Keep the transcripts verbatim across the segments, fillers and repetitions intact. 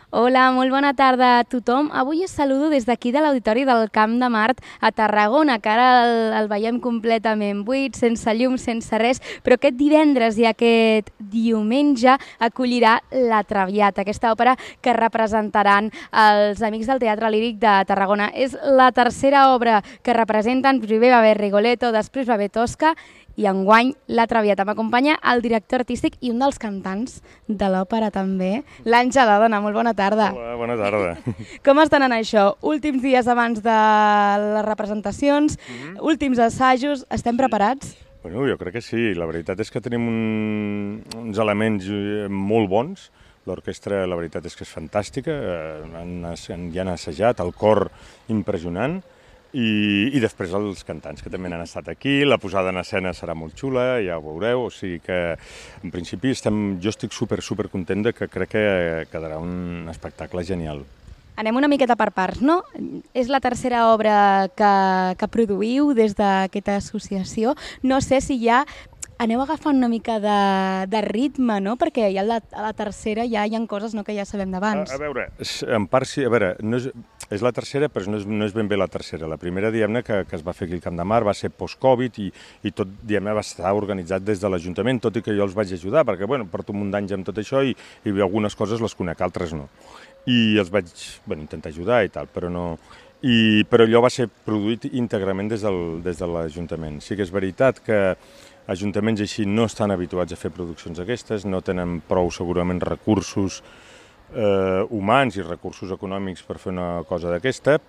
Hola, molt bona tarda a tothom. Avui us saludo des d'aquí de l'Auditori del Camp de Mart a Tarragona, que ara el, el veiem completament buit, sense llum, sense res, però aquest divendres i aquest diumenge acollirà La Traviata, aquesta òpera que representaran els Amics del Teatre Líric de Tarragona. És la tercera obra que representen, primer va haver Rigoletto, després va haver Tosca, i enguany La Traviata. M'acompanya el director artístic i un dels cantants de l'òpera també, l'Àngel Adona. Molt bona tarda. Hola, bona tarda. Com estan en això? Últims dies abans de les representacions, mm-hmm. últims assajos, estem sí. preparats? Bueno, jo crec que sí. La veritat és que tenim un, uns elements molt bons. L'orquestra, la veritat és que és fantàstica. Han, ja han assajat, el cor impressionant. I, i després els cantants que també han estat aquí, la posada en escena serà molt xula, ja ho veureu, o sigui que en principi estem, jo estic super, super content de que crec que quedarà un espectacle genial. Anem una miqueta per parts, no? És la tercera obra que, que produïu des d'aquesta associació. No sé si ja aneu agafant una mica de, de ritme, no? Perquè ja a la, a la tercera ja hi ha coses no, que ja sabem d'abans. A, a veure, en part sí, a veure, no és, és la tercera, però no és, no és ben bé la tercera. La primera, diguem-ne, que, que es va fer aquí al Camp de Mart va ser post-Covid i, i tot, diguem-ne, va estar organitzat des de l'Ajuntament, tot i que jo els vaig ajudar, perquè, bueno, porto un munt d'anys amb tot això i, i algunes coses les conec, altres no. I els vaig, bueno, intentar ajudar i tal, però no... I, però allò va ser produït íntegrament des, del, des de l'Ajuntament. Sí que és veritat que ajuntaments així no estan habituats a fer produccions aquestes, no tenen prou segurament recursos eh, humans i recursos econòmics per fer una cosa d'aquesta,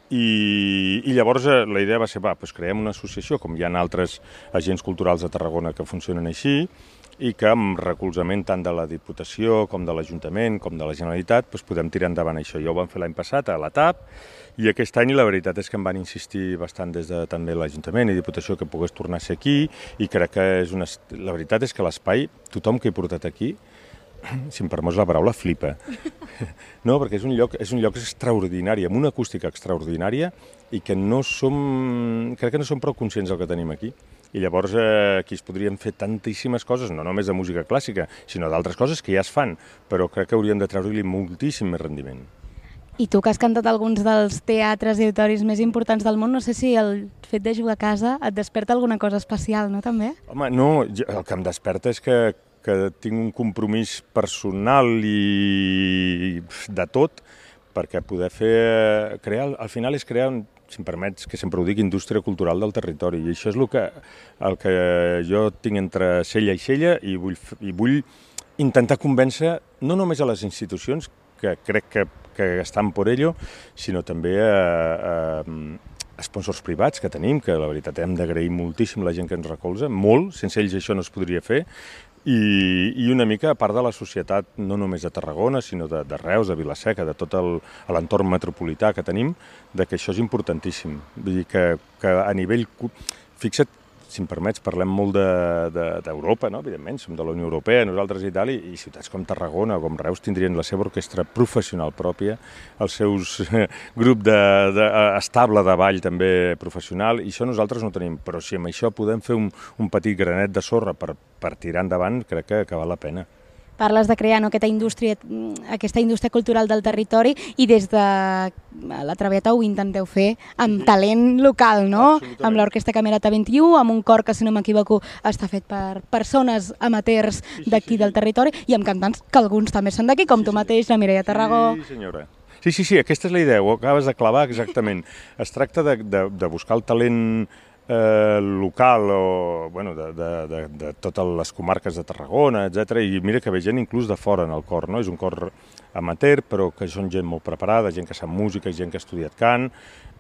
i, i llavors eh, la idea va ser, va, doncs creem una associació, com hi ha altres agents culturals de Tarragona que funcionen així, i que amb recolzament tant de la Diputació com de l'Ajuntament com de la Generalitat doncs podem tirar endavant això. Ja ho vam fer l'any passat a la T A P, i aquest any la veritat és que em van insistir bastant des de també l'Ajuntament i Diputació que pogués tornar a ser aquí, i crec que és una... la veritat és que l'espai, tothom que he portat aquí, si em permets la paraula, flipa. No, perquè és un lloc, és un lloc extraordinari, amb una acústica extraordinària, i que no som... crec que no som prou conscients del que tenim aquí. I llavors eh, aquí es podrien fer tantíssimes coses, no només de música clàssica, sinó d'altres coses que ja es fan, però crec que hauríem de treure-li moltíssim més rendiment. I tu, que has cantat alguns dels teatres i auditoris més importants del món, no sé si el fet de jugar a casa et desperta alguna cosa especial, no, també? Home, no, el que em desperta és que, que tinc un compromís personal i de tot, perquè poder fer... crear, al final és crear, si em permets que sempre ho dic, indústria cultural del territori, i això és el que, el que jo tinc entre cella i cella, i vull, i vull intentar convèncer no només a les institucions, que crec que, que estan per ello, sinó també a, a sponsors privats que tenim, que la veritat hem d'agrair moltíssim la gent que ens recolza, molt, sense ells això no es podria fer, i, i una mica a part de la societat, no només de Tarragona, sinó de, de Reus, de Vila-seca, de tot l'entorn metropolità que tenim, de que això és importantíssim. Vull dir que, que a nivell... Fixa't, si em permets, parlem molt d'Europa, no? Evidentment, som de la Unió Europea, nosaltres i tal, i, i ciutats com Tarragona o com Reus tindrien la seva orquestra professional pròpia, els seus eh, grup de, de, estable de ball també professional, i això nosaltres no tenim, però si amb això podem fer un, un petit granet de sorra per, per tirar endavant, crec que, que val la pena. Parles de crear no, aquesta, indústria, aquesta indústria cultural del territori, i des de La Traviata ho intenteu fer amb talent local, no? Amb l'Orquestra Camerata vint i u, amb un cor que, si no m'equivoco, està fet per persones amateurs d'aquí sí, sí, del territori, i amb cantants que alguns també són d'aquí, com sí, tu mateix, la Mireia Tarragó. Sí, senyora. Sí, sí, sí, aquesta és la idea, ho acabes de clavar exactament. Es tracta de, de, de buscar el talent Eh, local o bueno, de, de, de, de totes les comarques de Tarragona, etcètera. I mira que ve gent inclús de fora en el cor, no? És un cor amateur, però que són gent molt preparada, gent que sap música, gent que ha estudiat cant,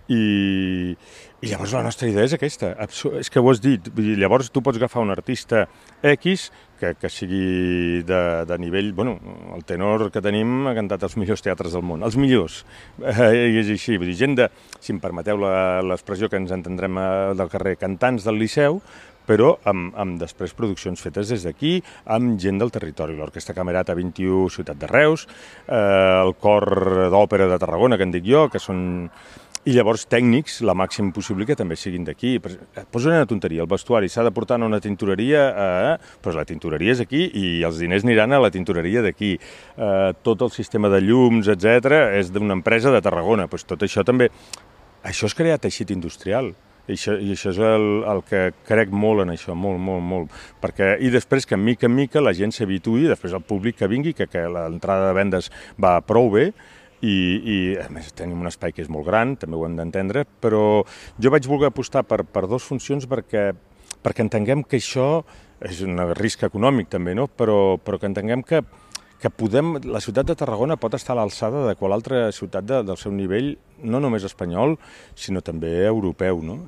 i, i llavors la nostra idea és aquesta, és que ho has dit, llavors tu pots agafar un artista X que, que sigui de, de nivell, bueno, el tenor que tenim ha cantat als millors teatres del món, els millors, eh, i és així, vull dir, gent de, si em permeteu l'expressió que ens entendrem del carrer, cantants del Liceu, però amb, amb després produccions fetes des d'aquí, amb gent del territori, l'Orquestra Camerata vint i u, Ciutat de Reus, eh, el Cor d'Òpera de Tarragona, que en dic jo, que són I llavors tècnics, la màxim possible que també siguin d'aquí. Posa una tonteria, el vestuari s'ha de portar a una tintoreria, eh, però la tintoreria és aquí i els diners aniran a la tintoreria d'aquí. Eh, tot el sistema de llums, etcètera, és d'una empresa de Tarragona. Pues tot això també... Això és crear teixit industrial. I això, i això és el, el que crec molt en això, molt, molt, molt. Perquè, i després que mica en mica la gent s'habituï, després el públic que vingui, que, que l'entrada de vendes va prou bé, I, i a més tenim un espai que és molt gran, també ho hem d'entendre, però jo vaig voler apostar per, per dues funcions perquè, perquè entenguem que això és un risc econòmic també, no? però, però que entenguem que, que podem, la ciutat de Tarragona pot estar a l'alçada de qualsevol altra ciutat de, del seu nivell, no només espanyol, sinó també europeu, no?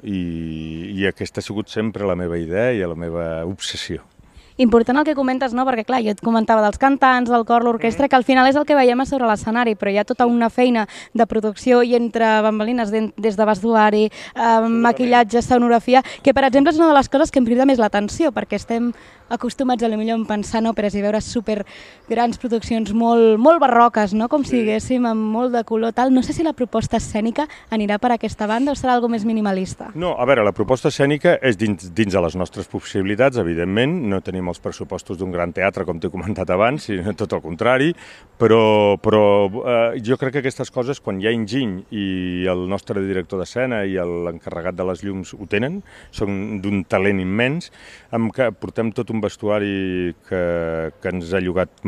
I, i aquesta ha sigut sempre la meva idea i la meva obsessió. Important el que comentes, no? Perquè clar, jo et comentava dels cantants, del cor, l'orquestra, que al final és el que veiem a sobre l'escenari, però hi ha tota una feina de producció i entre bambalines, des de vestuari, eh, maquillatge, escenografia, que per exemple és una de les coses que em crida més l'atenció, perquè estem acostumats a lo millor a pensar en òperes i veure super grans produccions molt, molt barroques, no? Com si diguéssim, amb molt de color, tal. No sé si la proposta escènica anirà per aquesta banda o serà algo més minimalista. No, a veure, la proposta escènica és dins, dins de les nostres possibilitats, evidentment. No tenim els pressupostos d'un gran teatre, com t'he comentat abans, sinó tot el contrari, però, però eh, jo crec que aquestes coses, quan hi ha enginy i el nostre director d'escena i l'encarregat de les llums ho tenen, són d'un talent immens, amb què portem tot un vestuari que, que ens ha llogat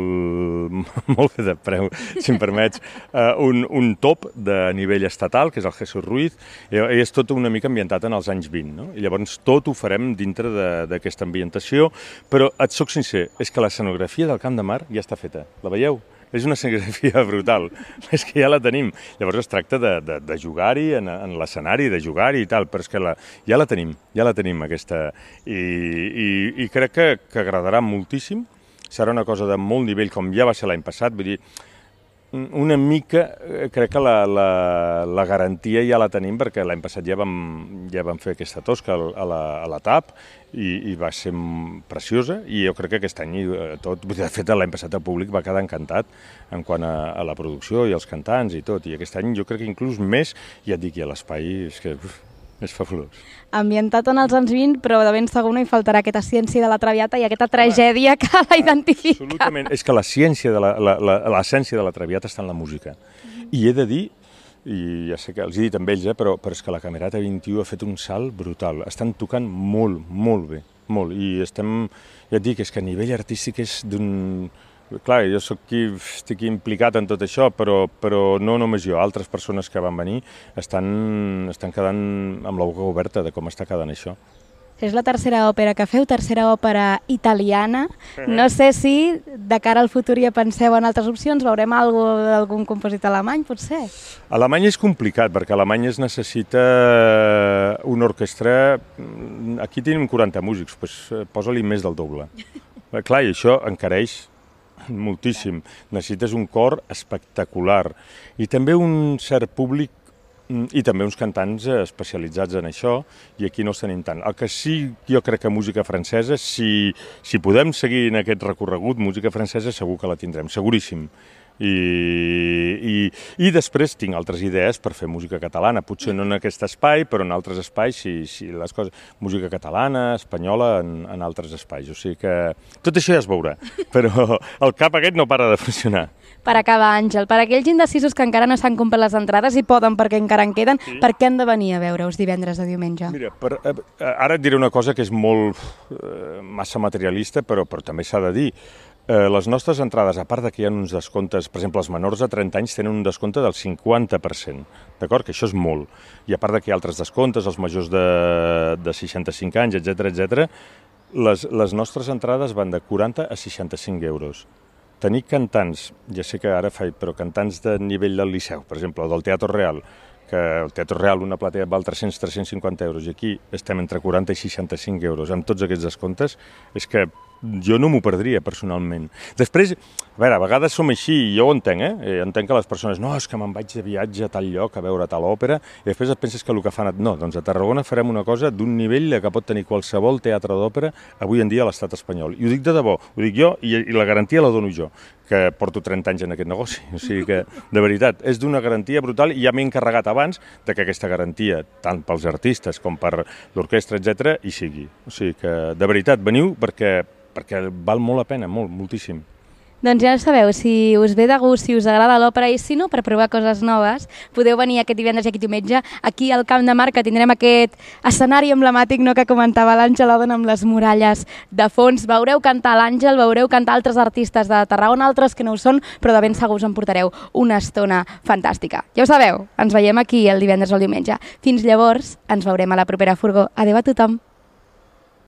molt, molt bé de preu, si em permets, uh, un, un top de nivell estatal, que és el Jesús Ruiz, i és tot una mica ambientat en els anys vint, no? I llavors tot ho farem dintre d'aquesta ambientació, però et soc sincer, és que l'escenografia del Camp de Mar ja està feta, la veieu? És una escenografia brutal, és que ja la tenim. Llavors es tracta de, de, de jugar-hi en, en l'escenari, de jugar-hi i tal, però és que la, ja la tenim, ja la tenim aquesta. I, i, i crec que, que agradarà moltíssim, serà una cosa de molt nivell, com ja va ser l'any passat, vull dir, una mica, crec que la, la, la garantia ja la tenim, perquè l'any passat ja vam, ja vam fer aquesta tosca a la, a la T A P i, i va ser preciosa, i jo crec que aquest any tot, de fet l'any passat el públic va quedar encantat en quant a, a la producció i els cantants i tot, i aquest any jo crec que inclús més, ja et dic, i l'espai és que... Uf, és fabulós. Ambientat en els anys vint, però de ben segur no hi faltarà aquesta ciència de la Traviata i aquesta tragèdia que la identifica. Absolutament. És que la ciència, de la, la, la, l'essència de la Traviata està en la música. I he de dir, i ja sé que els he dit amb ells, eh, però, però és que la Camerata vint i u ha fet un salt brutal. Estan tocant molt, molt bé, molt. I estem, ja et dic, és que a nivell artístic és d'un... Clar, jo soc qui estic implicat en tot això, però, però no només jo, altres persones que van venir estan, estan quedant amb la boca oberta de com està quedant això. És la tercera òpera que feu, tercera òpera italiana. No sé si de cara al futur ja penseu en altres opcions, veurem alguna cosa d'algun compositor alemany, potser? Alemany és complicat, perquè a Alemanya es necessita una orquestra... Aquí tenim quaranta músics, doncs posa-li més del doble. Clar, i això encareix moltíssim. Necessites un cor espectacular i també un cert públic i també uns cantants especialitzats en això, i aquí no els tenim tant. El que sí, jo crec que música francesa, si, si podem seguir en aquest recorregut, música francesa segur que la tindrem, seguríssim. I, i, i després tinc altres idees per fer música catalana, potser no en aquest espai, però en altres espais, si, si les coses, música catalana, espanyola, en, en altres espais. O sigui que tot això ja es veurà, però el cap aquest no para de funcionar. Per acabar, Àngel, per aquells indecisos que encara no s'han comprat les entrades i poden perquè encara en queden, sí. Per què han de venir a veure-us divendres a diumenge? Mira, per, ara et diré una cosa que és molt eh, massa materialista, però, però també s'ha de dir. Eh, les nostres entrades, a part de que hi ha uns descomptes, per exemple, els menors de trenta anys tenen un descompte del cinquanta per cent, d'acord? Que això és molt. I a part de que hi ha altres descomptes, els majors de, de seixanta-cinc anys, etcètera, etcètera, les, les nostres entrades van de quaranta a seixanta-cinc euros. Tenir cantants, ja sé que ara faig, però cantants de nivell del Liceu, per exemple, o del Teatre Real, que el Teatre Real una platea val tres-cents a tres-cents cinquanta euros i aquí estem entre quaranta i seixanta-cinc euros amb tots aquests descomptes, és que jo no m'ho perdria personalment. Després, a veure, a vegades som així, i jo ho entenc, eh? Entenc que les persones, no, és que me'n vaig de viatge a tal lloc a veure tal òpera, i després et penses que el que fan... No, doncs a Tarragona farem una cosa d'un nivell que pot tenir qualsevol teatre d'òpera avui en dia a l'estat espanyol. I ho dic de debò, ho dic jo, i, i la garantia la dono jo, que porto trenta anys en aquest negoci. O sigui que, de veritat, és d'una garantia brutal i ja m'he encarregat abans de que aquesta garantia, tant pels artistes com per l'orquestra, etcètera, hi sigui. O sigui que, de veritat, veniu perquè, perquè val molt la pena, molt, moltíssim. Doncs ja ho sabeu, si us ve de gust, si us agrada l'òpera i si no, per provar coses noves, podeu venir aquest divendres i aquest diumenge aquí al Camp de Mar, que tindrem aquest escenari emblemàtic, no, que comentava l'Àngel Oden amb les muralles de fons. Veureu cantar l'Àngel, veureu cantar altres artistes de Tarragona, altres que no ho són, però de ben segur us en portareu una estona fantàstica. Ja ho sabeu, ens veiem aquí el divendres o el diumenge. Fins llavors, ens veurem a la propera furgó. Adéu a tothom!